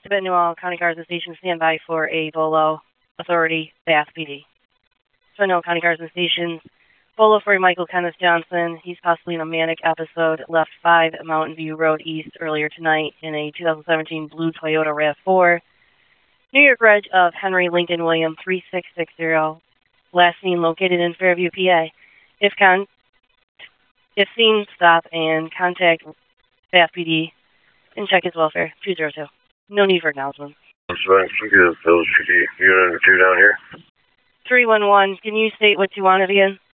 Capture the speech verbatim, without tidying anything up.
Tibet Newell County Cars and Station, stand by for a Bolo Authority, Bath P D. Tibet Newell County Cars and Station, Bolo for Michael Kenneth Johnson. He's possibly in a manic episode. Left five Mountain View Road East earlier tonight in a two thousand seventeen blue Toyota RAV four. New York Reg of Henry Lincoln William three six six zero. Last seen located in Fairview, P A. If con, if seen, stop and contact Bath P D and check his welfare. two zero two. No need for acknowledgement. Unit two down here. three one one, can you state what you wanted again?